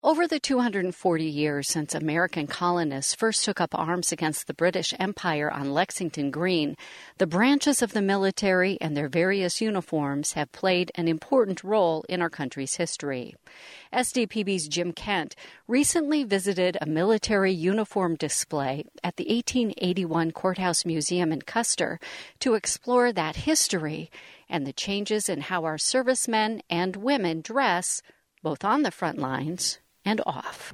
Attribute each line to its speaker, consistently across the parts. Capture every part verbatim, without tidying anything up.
Speaker 1: Over the two hundred forty years since American colonists first took up arms against the British Empire on Lexington Green, the branches of the military and their various uniforms have played an important role in our country's history. S D P B's Jim Kent recently visited a military uniform display at the eighteen eighty-one Courthouse Museum in Custer to explore that history and the changes in how our servicemen and women dress, both on the front lines and off.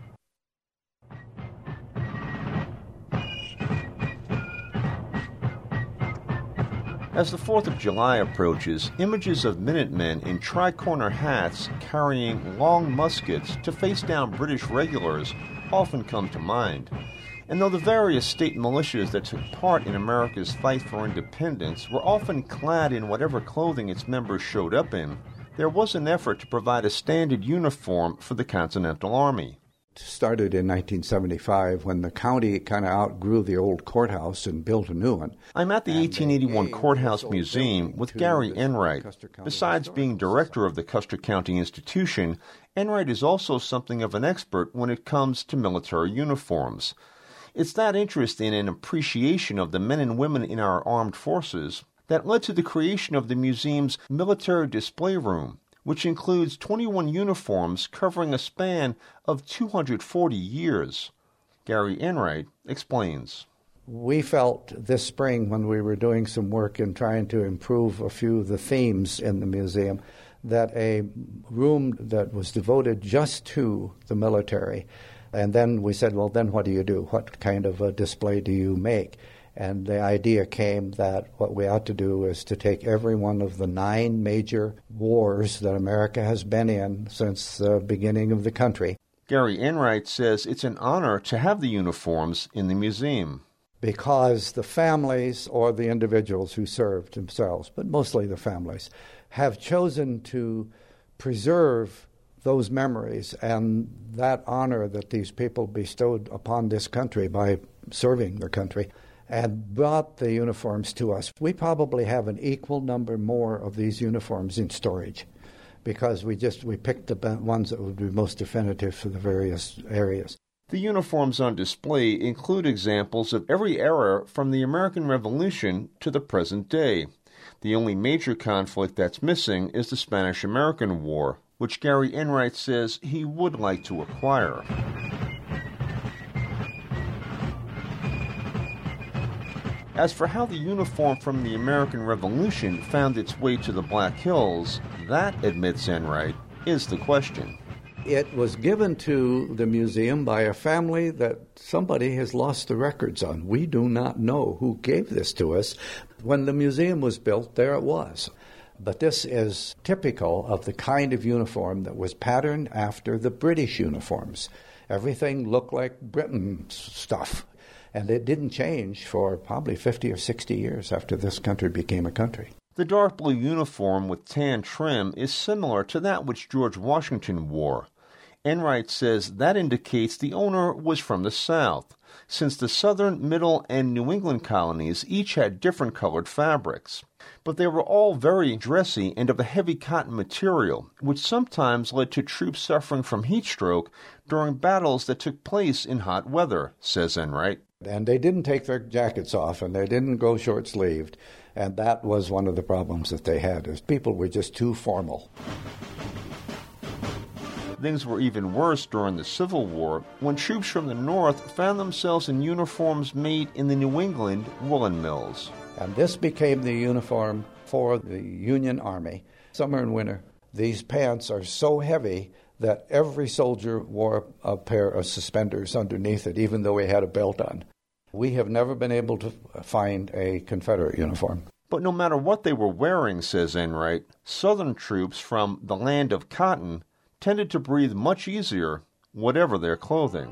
Speaker 2: As the fourth of July approaches, images of Minutemen in tri-corner hats carrying long muskets to face down British regulars often come to mind. And though the various state militias that took part in America's fight for independence were often clad in whatever clothing its members showed up in, there was an effort to provide a standard uniform for the Continental Army.
Speaker 3: It started in nineteen seventy-five when the county kind of outgrew the old courthouse and built a new one.
Speaker 2: I'm at the and eighteen eighty-one Courthouse Museum with Gary Enright. Besides being director of the Custer County Institution, Enright is also something of an expert when it comes to military uniforms. It's that interest in and appreciation of the men and women in our armed forces that led to the creation of the museum's military display room, which includes twenty-one uniforms covering a span of two hundred forty years. Gary Enright explains.
Speaker 3: We felt this spring when we were doing some work in trying to improve a few of the themes in the museum that a room that was devoted just to the military, and then we said, well, then what do you do? What kind of a display do you make? And the idea came that what we ought to do is to take every one of the nine major wars that America has been in since the beginning of the country.
Speaker 2: Gary Enright says it's an honor to have the uniforms in the museum.
Speaker 3: Because the families or the individuals who served themselves, but mostly the families, have chosen to preserve those memories and that honor that these people bestowed upon this country by serving their country, and brought the uniforms to us. We probably have an equal number more of these uniforms in storage because we just we picked the ones that would be most definitive for the various areas.
Speaker 2: The uniforms on display include examples of every era from the American Revolution to the present day. The only major conflict that's missing is the Spanish-American War, which Gary Enright says he would like to acquire. As for how the uniform from the American Revolution found its way to the Black Hills, that, admits Enright, is the question.
Speaker 3: It was given to the museum by a family that somebody has lost the records on. We do not know who gave this to us. When the museum was built, there it was. But this is typical of the kind of uniform that was patterned after the British uniforms. Everything looked like Britain stuff. And it didn't change for probably fifty or sixty years after this country became a country.
Speaker 2: The dark blue uniform with tan trim is similar to that which George Washington wore. Enright says that indicates the owner was from the South, since the Southern, Middle, and New England colonies each had different colored fabrics. But they were all very dressy and of a heavy cotton material, which sometimes led to troops suffering from heat stroke during battles that took place in hot weather, says Enright.
Speaker 3: And they didn't take their jackets off, and they didn't go short-sleeved. And that was one of the problems that they had, is people were just too formal.
Speaker 2: Things were even worse during the Civil War, when troops from the North found themselves in uniforms made in the New England woolen mills.
Speaker 3: And this became the uniform for the Union Army. Summer and winter, these pants are so heavy that every soldier wore a pair of suspenders underneath it, even though he had a belt on. We have never been able to find a Confederate uniform.
Speaker 2: But no matter what they were wearing, says Enright, Southern troops from the land of cotton tended to breathe much easier, whatever their clothing.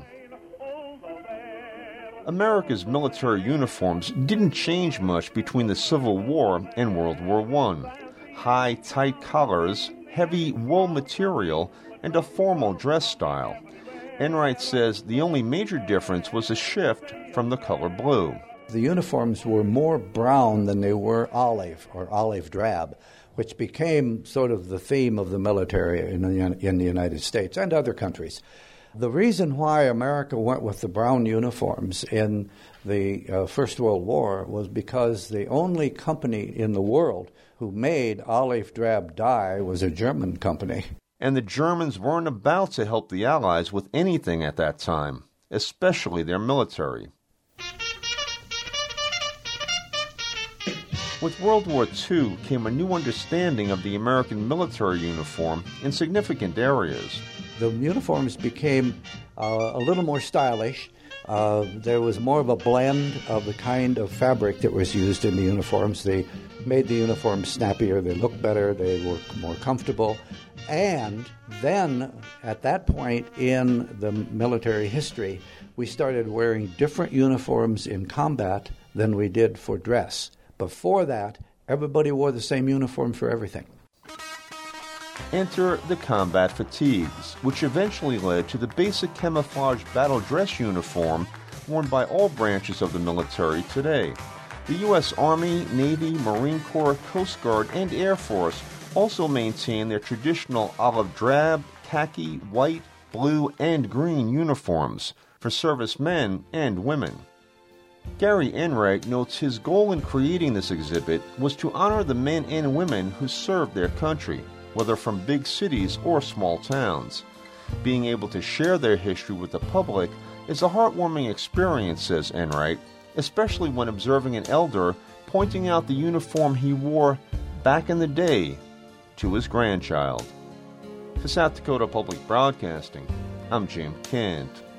Speaker 2: America's military uniforms didn't change much between the Civil War and World War One. High, tight collars, heavy wool material, and a formal dress style. Enright says the only major difference was a shift from the color blue.
Speaker 3: The uniforms were more brown than they were olive or olive drab, which became sort of the theme of the military in the, in the United States and other countries. The reason why America went with the brown uniforms in the uh, First World War was because the only company in the world who made olive drab dye was a German company.
Speaker 2: And the Germans weren't about to help the Allies with anything at that time, especially their military. With World War Two came a new understanding of the American military uniform in significant areas.
Speaker 3: The uniforms became uh, a little more stylish. Uh, there was more of a blend of the kind of fabric that was used in the uniforms. They made the uniforms snappier, they looked better, they were more comfortable. And then, at that point in the military history, we started wearing different uniforms in combat than we did for dress. Before that, everybody wore the same uniform for everything.
Speaker 2: Enter the combat fatigues, which eventually led to the basic camouflage battle dress uniform worn by all branches of the military today. The U S Army, Navy, Marine Corps, Coast Guard, and Air Force also maintain their traditional olive drab, khaki, white, blue, and green uniforms for servicemen and women. Gary Enright notes his goal in creating this exhibit was to honor the men and women who served their country, whether from big cities or small towns. Being able to share their history with the public is a heartwarming experience, says Enright, especially when observing an elder pointing out the uniform he wore back in the day to his grandchild. For South Dakota Public Broadcasting, I'm Jim Kent.